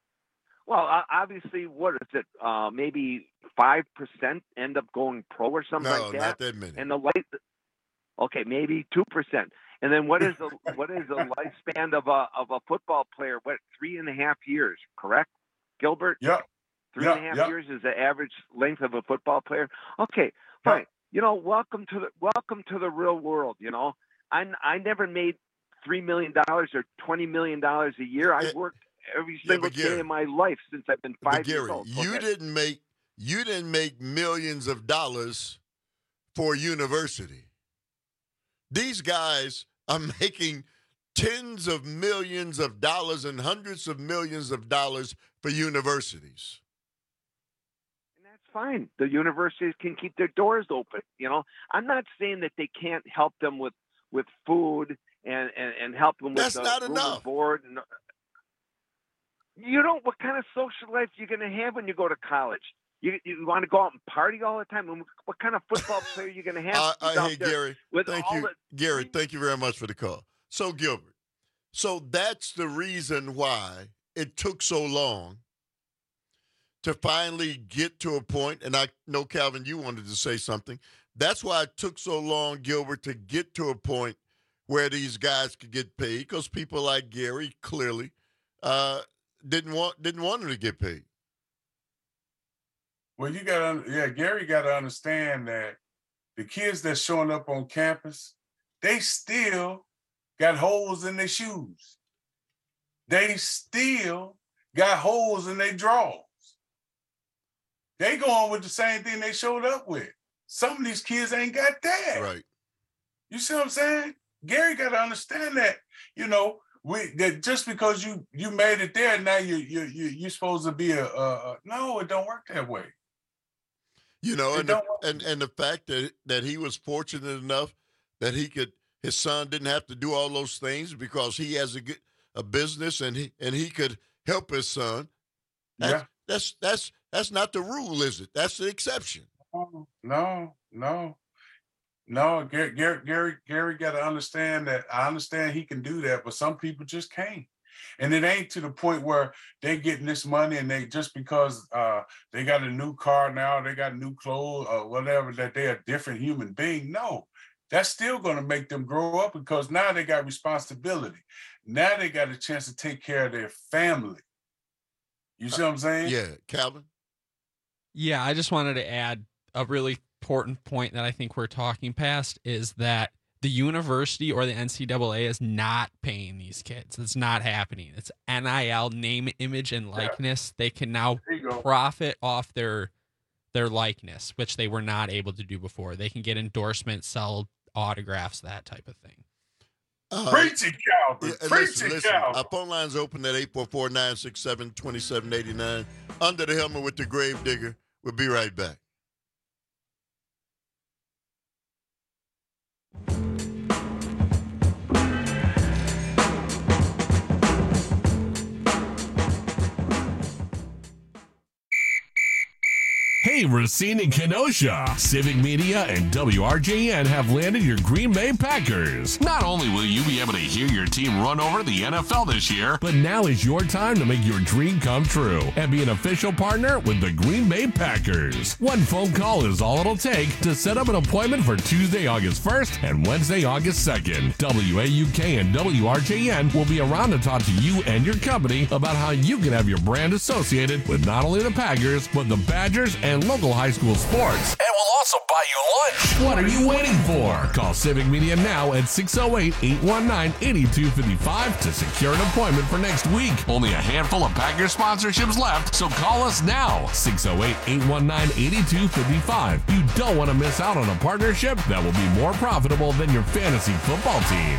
Well, obviously, what is it? Maybe 5% end up going pro or something like that. No, not that many. And okay, maybe 2%. And then what is the lifespan of a football player? What, 3.5 years? Correct, Gilbert? Yep. 3.5 years is the average length of a football player. Okay, fine. Welcome to the real world. I never made $3 million or $20 million a year. I worked every single day of my life since I've been 5 years old. You didn't make millions of dollars for university. These guys are making tens of millions of dollars and hundreds of millions of dollars for universities. And that's fine. The universities can keep their doors open. I'm not saying that they can't help them with food and help them with that's not enough. Board. What kind of social life are you going to have when you go to college? You want to go out and party all the time? What kind of football player are you going to have? Hey, Gary, thank you. Gary, thank you very much for the call. So, Gilbert, that's the reason why it took so long to finally get to a point, and I know, Calvin, you wanted to say something. That's why it took so long, Gilbert, to get to a point where these guys could get paid, because people like Gary clearly didn't want them to get paid. Well, Gary got to understand that the kids that's showing up on campus, they still got holes in their shoes. They still got holes in their drawers. They going with the same thing they showed up with. Some of these kids ain't got that. Right. You see what I'm saying? Gary got to understand that, that just because you made it there, now you're supposed to be no, it don't work that way. And the fact that he was fortunate enough that his son didn't have to do all those things because he has a business and he could help his son. That's not the rule, is it? That's the exception. No. Gary got to understand that. I understand he can do that, but some people just can't. And it ain't to the point where they getting this money and they just because they got a new car now, they got new clothes or whatever, that they're a different human being. No, that's still going to make them grow up because now they got responsibility. Now they got a chance to take care of their family. You see what I'm saying? Yeah, Calvin? Yeah, I just wanted to add a really important point that I think we're talking past is that the university or the NCAA is not paying these kids. It's not happening. It's NIL, name, image, and likeness. They can now profit off their likeness, which they were not able to do before. They can get endorsements, sell autographs, that type of thing. Preach it, Calvin. Preach it, Calvin. Our phone line's open at 844-967-2789. Under the Helmet with the Grave Digger. We'll be right back. Hey, Racine and Kenosha. Civic Media and WRJN have landed your Green Bay Packers. Not only will you be able to hear your team run over the NFL this year, but now is your time to make your dream come true and be an official partner with the Green Bay Packers. One phone call is all it'll take to set up an appointment for Tuesday, August 1st and Wednesday, August 2nd. WAUK and WRJN will be around to talk to you and your company about how you can have your brand associated with not only the Packers, but the Badgers and local high school sports. And we'll also buy you lunch. What are you waiting for? Call Civic Media now at 608-819-8255 to secure an appointment for next week. Only a handful of Packers sponsorships left, so call us now. 608-819-8255. You don't want to miss out on a partnership that will be more profitable than your fantasy football team.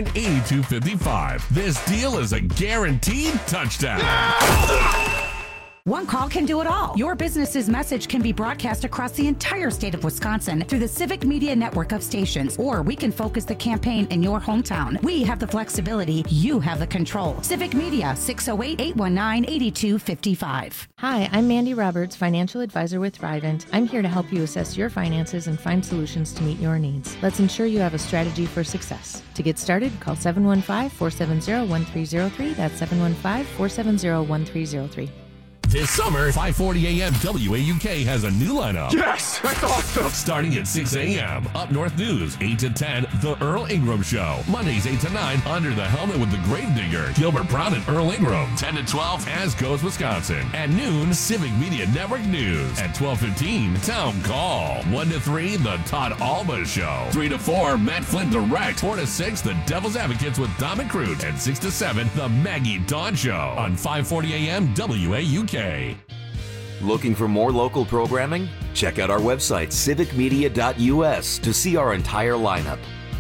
608-819-8255. This deal is a guaranteed touchdown. Yeah! One call can do it all. Your business's message can be broadcast across the entire state of Wisconsin through the Civic Media network of stations, or we can focus the campaign in your hometown. We have the flexibility. You have the control. Civic Media, 608-819-8255. Hi, I'm Mandy Roberts, financial advisor with Thrivent. I'm here to help you assess your finances and find solutions to meet your needs. Let's ensure you have a strategy for success. To get started, call 715-470-1303. That's 715-470-1303. This summer, 5:40 a.m. WAUK has a new lineup. Yes, that's awesome. Starting at 6 a.m. Up North News, 8 to 10, The Earl Ingram Show. Mondays, 8 to 9, Under the Helmet with the Gravedigger, Gilbert Brown and Earl Ingram. 10 to 12, As Goes Wisconsin. At noon, Civic Media Network News. At 12:15, Town Call. 1 to 3, The Todd Alba Show. 3 to 4, Matt Flynn Direct. 4 to 6, The Devil's Advocates with Dom and Crute. And 6 to 7, The Maggie Dawn Show. On 5:40 a.m. WAUK. Looking for more local programming? Check out our website, civicmedia.us, to see our entire lineup.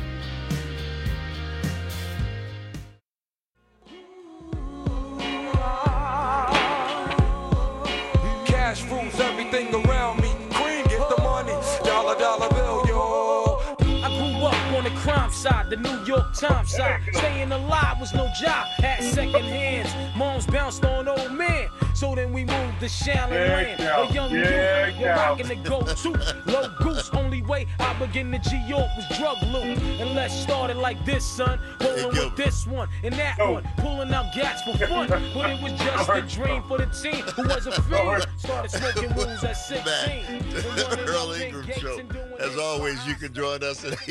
Cash rules everything around me. Cream, get the money. Dollar bill, yo. I grew up on the crime side, the New York Times side. Staying alive was no job, had second hands. Moms bounced on old men. So then we moved to Shallon Land. A young youth, we're rocking the go-to. Low goose, only way I begin to G-York was drug loot. And let's start it like this, son. Rolling with this one and that one. Pulling out gas for fun. But it was just a dream for the team who was a fiend. Started smoking rules at 16. The Earl Ingram Show. As always, you can join us at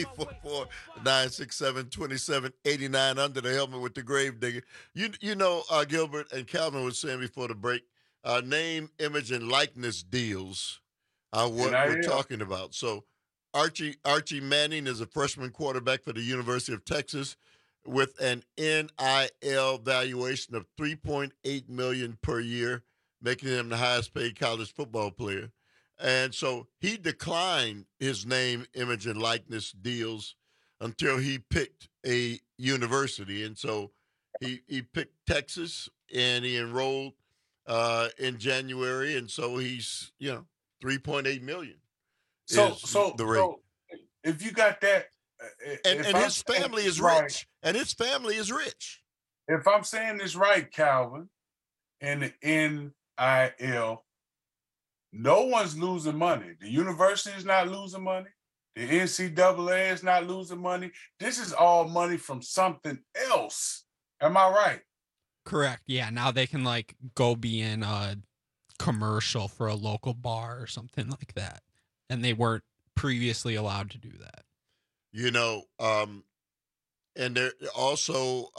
844-967-2789 Under the Helmet with the Gravedigger. You know, Gilbert and Calvin was saying before the break, name, image, and likeness deals are what we're talking about. So Archie Manning is a freshman quarterback for the University of Texas with an NIL valuation of $3.8 million per year, making him the highest paid college football player. And so he declined his name, image, and likeness deals until he picked a university. And so he picked Texas, and he enrolled in January, and so he's $3.8 million. So the rate. So if you got that, and his family is rich, and his family is rich. If I'm saying this right, Calvin, in the NIL, no one's losing money. The university is not losing money. The NCAA is not losing money. This is all money from something else. Am I right? Correct. Yeah. Now they can go be in a commercial for a local bar or something like that. And they weren't previously allowed to do that. And there also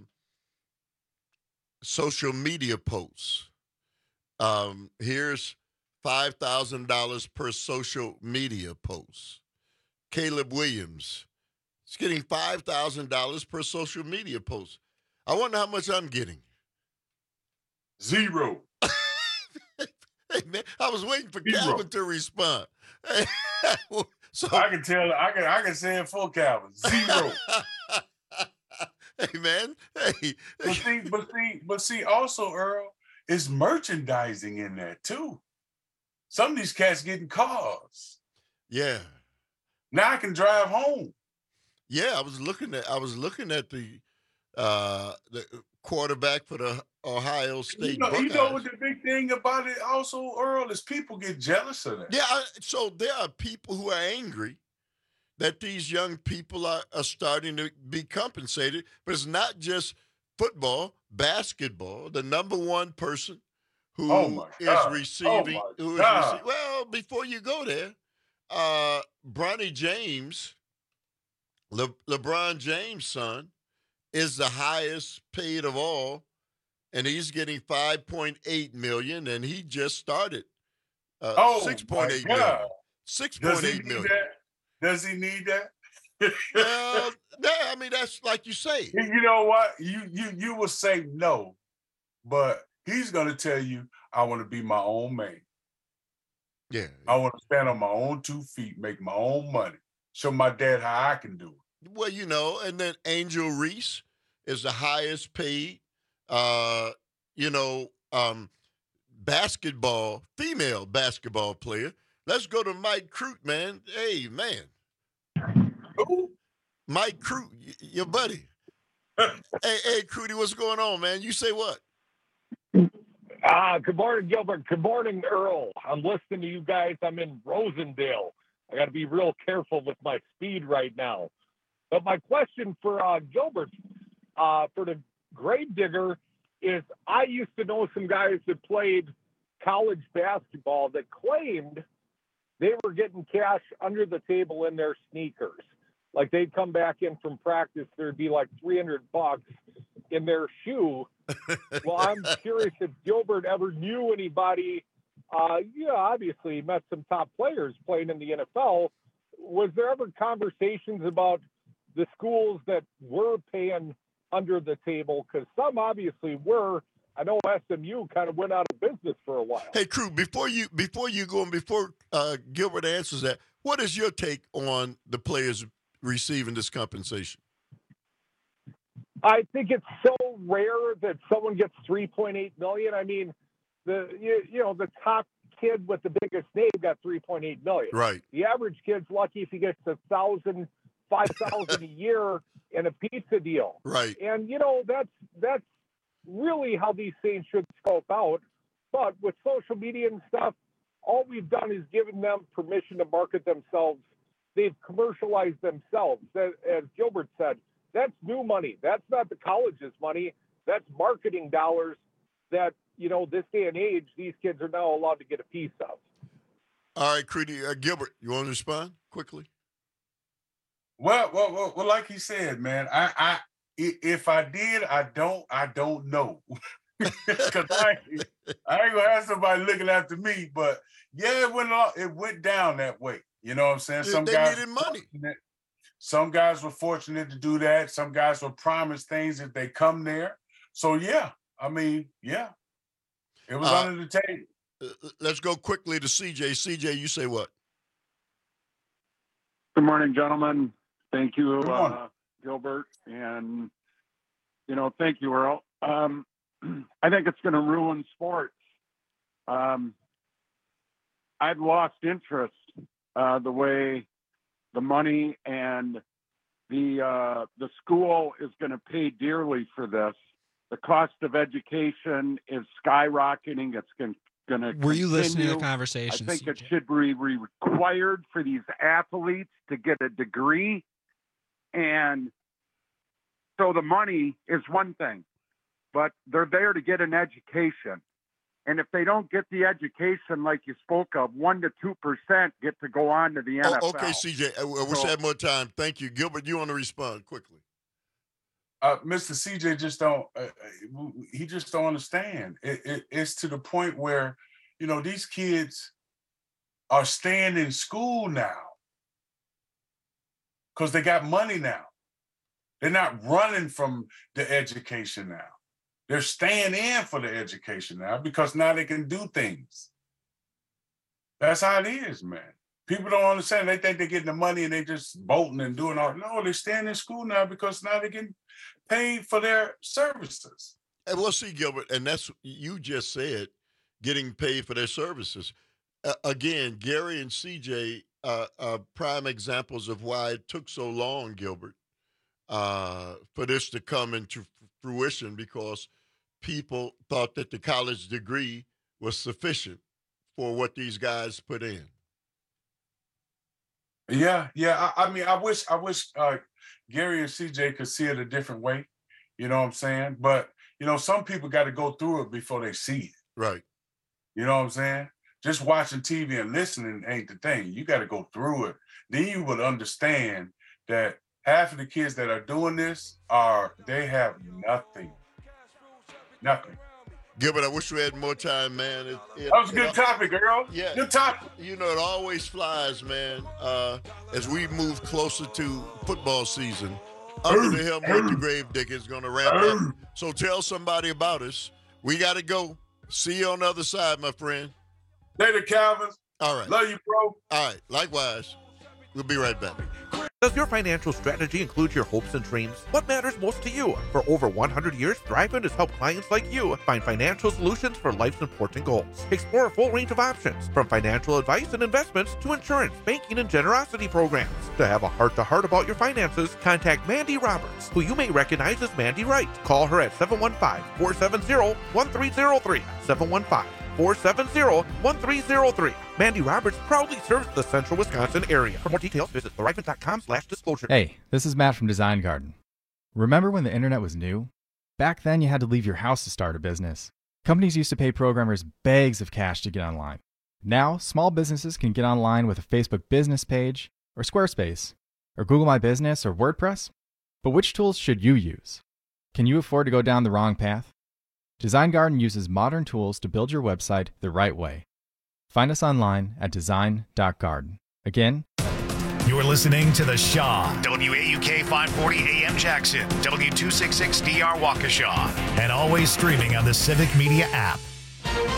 social media posts. Here's $5,000 per social media post. Caleb Williams is getting $5,000 per social media post. I wonder how much I'm getting. 0. Hey, man, I was waiting for Calvin to respond. So I can tell. I can say it for Calvin. 0. Hey, man. Hey. But see, also, Earl, it's merchandising in there too. Some of these cats getting cars. Yeah. Now I can drive home. Yeah, I was looking at the quarterback for the Ohio State Buckeyes. You know what the big thing about it also, Earl, is people get jealous of that. Yeah, so there are people who are angry that these young people are starting to be compensated, but it's not just football, basketball. The number one person who is receiving, well, before you go there, Bronny James, LeBron James' son, is the highest paid of all, and he's getting $5.8 million, and he just started $6.8 million. $6.8 million. Does he need that? Well, I mean, that's like you say. You know what? You will say no, but he's gonna tell you, I want to be my own man. Yeah. I want to stand on my own 2 feet, make my own money, show my dad how I can do it. Well, and then Angel Reese is the highest paid, female basketball player. Let's go to Mike Crute, man. Hey, man. Who? Mike Crute, your buddy. Hey, Crudy, what's going on, man? You say what? Good morning, Gilbert. Good morning, Earl. I'm listening to you guys. I'm in Rosendale. I got to be real careful with my speed right now. But my question for Gilbert, for the grave digger, is I used to know some guys that played college basketball that claimed they were getting cash under the table in their sneakers. Like they'd come back in from practice, there'd be like $300 in their shoe. Well, I'm curious if Gilbert ever knew anybody. Obviously he met some top players playing in the NFL. Was there ever conversations about the schools that were paying under the table? Because some obviously were. I know SMU kind of went out of business for a while. Hey, Crew, before you go and before Gilbert answers that, what is your take on the players receiving this compensation? I think it's so rare that someone gets $3.8 million. I mean, the top kid with the biggest name got $3.8 million. Right. The average kid's lucky if he gets $1,000, $5,000 a year in a pizza deal. Right. And that's really how these things should scope out. But with social media and stuff, all we've done is given them permission to market themselves. They've commercialized themselves. As Gilbert said, that's new money. That's not the college's money. That's marketing dollars that, this day and age, these kids are now allowed to get a piece of. All right, Creedy, Gilbert, you want to respond quickly? Well, like he said, man, if I did, I don't know. Because I ain't gonna have somebody looking after me, but yeah, it went down that way. You know what I'm saying? Some guys needed money. Some guys were fortunate to do that. Some guys were promised things if they come there. So yeah, it was under the table. Let's go quickly to CJ. CJ, you say what? Good morning, gentlemen. Thank you, Gilbert, and thank you, Earl. I think it's going to ruin sports. I've lost interest the way the money and the school is going to pay dearly for this. The cost of education is skyrocketing. It's going to. Were you listening to the conversation? I think it should be required for these athletes to get a degree, and so the money is one thing, but they're there to get an education. And if they don't get the education like you spoke of, 1% to 2% get to go on to the NFL. Okay, CJ, I wish I had more time. Thank you. Gilbert, you want to respond quickly? Mr. CJ just don't understand. It's to the point where, these kids are staying in school now because they got money now. They're not running from the education now. They're staying in for the education now because now they can do things. That's how it is, man. People don't understand. They think they're getting the money and they just bolting and doing all. No, they're staying in school now because now they're getting paid for their services. And we'll see, Gilbert, and that's you just said, getting paid for their services. Again, Gary and CJ are prime examples of why it took so long, Gilbert, for this to come into fruition, because people thought that the college degree was sufficient for what these guys put in. Yeah. I wish Gary and CJ could see it a different way. You know what I'm saying? But, some people got to go through it before they see it. Right. You know what I'm saying? Just watching TV and listening ain't the thing. You got to go through it. Then you would understand that half of the kids that are doing this they have nothing. Nothing. Gilbert, I wish we had more time, man. That was a good topic, girl. Yeah. Good topic. It always flies, man. As we move closer to football season, Under the Helmet with the Grave Digger is going to wrap up. So tell somebody about us. We got to go. See you on the other side, my friend. Later, Calvin. All right. Love you, bro. All right. Likewise. We'll be right back. Does your financial strategy include your hopes and dreams? What matters most to you? For over 100 years, Thrivent has helped clients like you find financial solutions for life's important goals. Explore a full range of options, from financial advice and investments to insurance, banking, and generosity programs. To have a heart-to-heart about your finances, contact Mandy Roberts, who you may recognize as Mandy Wright. Call her at 715-470-1303. 715-470-1303. Mandy Roberts proudly serves the central Wisconsin area. For more details, visit thrivent.com/disclosure. Hey, this is Matt from Design Garden. Remember when the internet was new? Back then, you had to leave your house to start a business. Companies used to pay programmers bags of cash to get online. Now, small businesses can get online with a Facebook business page, or Squarespace, or Google My Business, or WordPress. But which tools should you use? Can you afford to go down the wrong path? Design Garden uses modern tools to build your website the right way. Find us online at design.garden. Again, you're listening to The Shaw, WAUK 540 AM Jackson, W266DR Waukesha, and always streaming on the Civic Media app.